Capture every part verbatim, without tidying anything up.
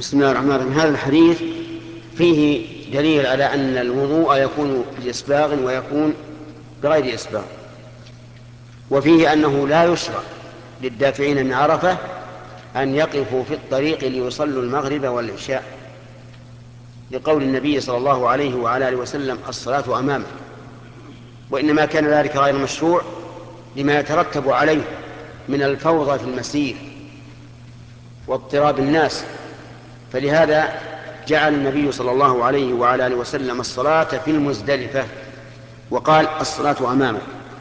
بسم الله الرحمن الرحيم. هذا الحديث فيه دليل على أن الوضوء يكون بإسباغ ويكون بغير إسباغ، وفيه أنه لا يشرع للدافعين من عرفة أن يقفوا في الطريق ليصلوا المغرب والعشاء، لقول النبي صلى الله عليه وعلى آله وسلم: الصلاة أمامه. وإنما كان ذلك غير مشروع لما يترتب عليه من الفوضى في المسير واضطراب الناس، فلهذا جعل النبي صلى الله عليه وعلى آله وسلم الصلاة في المزدلفة وقال: الصلاة أمامه.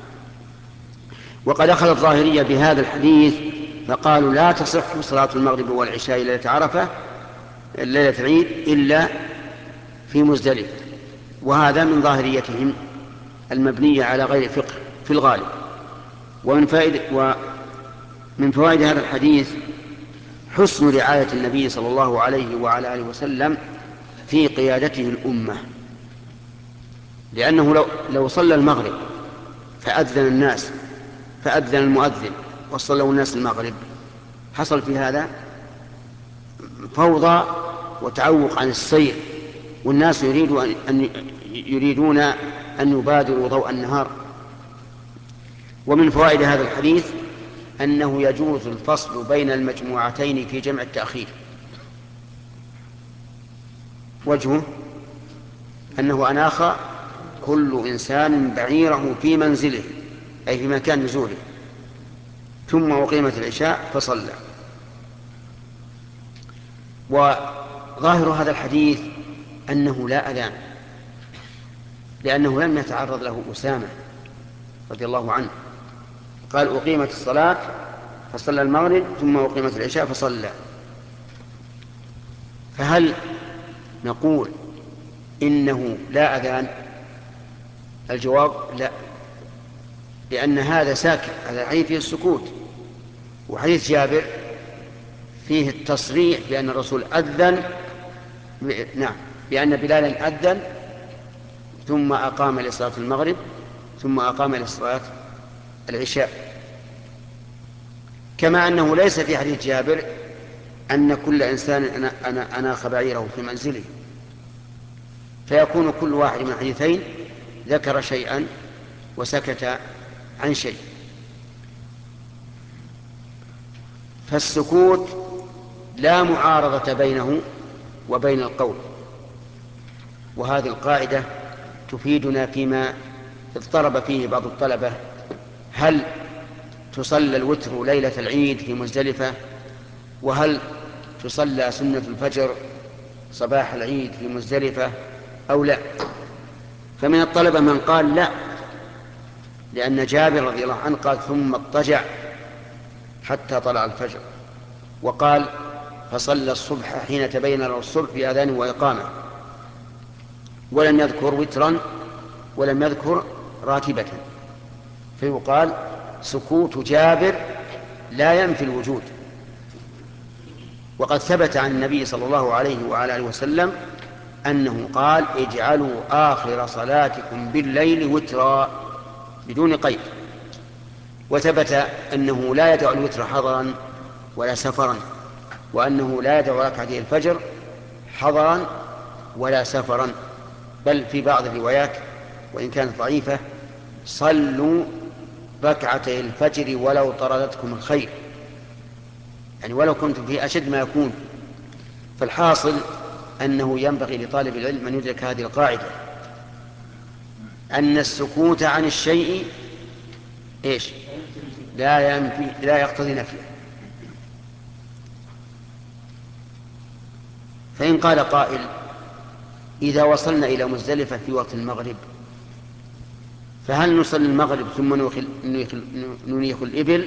وقد أخذ الظاهرية بهذا الحديث فقالوا: لا تصح صلاة المغرب والعشاء ليلة عرفة ليلة العيد إلا في مزدلفة، وهذا من ظاهريتهم المبنية على غير فقه في الغالب. ومن فائدة ومن فوائد هذا الحديث حسن رعاية النبي صلى الله عليه وعلى آله وسلم في قيادته الأمة، لأنه لو, لو صلى المغرب فأذن الناس فأذن المؤذن وصلوا الناس المغرب حصل في هذا فوضى وتعوق عن السير، والناس يريدوا أن يريدون أن يبادروا ضوء النهار. ومن فوائد هذا الحديث أنه يجوز الفصل بين المجموعتين في جمع التأخير. وجهه أنه أناخ كل إنسان بعيره في منزله أي في مكان نزوله، ثم أقيمت العشاء فصلى. وظاهر هذا الحديث أنه لا أذان، لأنه لم يتعرض له أسامة رضي الله عنه، قال: أقيمت الصلاة فصلى المغرب ثم أقيمت العشاء فصلى. فهل نقول إنه لا أذان؟ الجواب: لا، لأن هذا ساكت، هذا الحديث فيه السكوت. وحديث جابر فيه التصريح بأن الرسول أذن، نعم، بأن بلالا أذن ثم أقام لصلاة المغرب ثم أقام لصلاة العشاء. كما أنه ليس في حديث جابر أن كل إنسان أنا أنا أناخ بعيره في منزله، فيكون كل واحد من الحديثين ذكر شيئا وسكت عن شيء. فالسكوت لا معارضة بينه وبين القول، وهذه القاعدة تفيدنا فيما اضطرب فيه بعض الطلبة: هل تصلى الوتر ليلة العيد في مزدلفة؟ وهل تصلى سنة الفجر صباح العيد في مزدلفة أو لا؟ فمن الطلبة من قال لا، لأن جابر رضي الله عنه قال: ثم اضطجع حتى طلع الفجر، وقال: فصلى الصبح حين تبين له الصبح بأذان وإقامة، ولم يذكر وترا ولم يذكر راتبة. فيقال سكوت جابر لا ينفي الوجود. وقد ثبت عن النبي صلى الله عليه وعلى آله وسلم أنه قال: اجعلوا آخر صلاتكم بالليل وترا، بدون قيد. وثبت أنه لا يدع الوتر حضرا ولا سفرا، وأنه لا يدع ركعتي الفجر حضرا ولا سفرا، بل في بعض الروايات وإن كانت ضعيفة: صلوا ركعتي الفجر ولو طردتكم الخيل، يعني ولو كنتم في أشد ما يكون. فالحاصل أنه ينبغي لطالب العلم أن يدرك هذه القاعدة، أن السكوت عن الشيء إيش؟ لا ينفي، لا يقتضي نفيه. فإن قال قائل: إذا وصلنا إلى مزدلفة في وقت المغرب فهل نصلي المغرب ثم ننيخ الإبل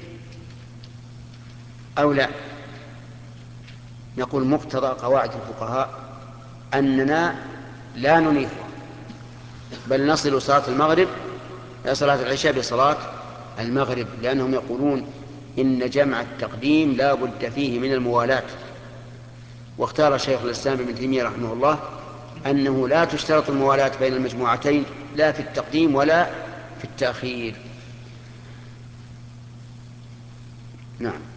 أو لا؟ نقول: مقتضى قواعد الفقهاء أننا لا ننيخها، بل نصل صلاة المغرب صلاة العشاء بصلاة المغرب، لأنهم يقولون إن جمع التقديم لا بد فيه من الموالاة. واختار شيخ الإسلام ابن تيمية رحمه الله أنه لا تشترط الموالاة بين المجموعتين لا في التقديم ولا في التأخير. نعم.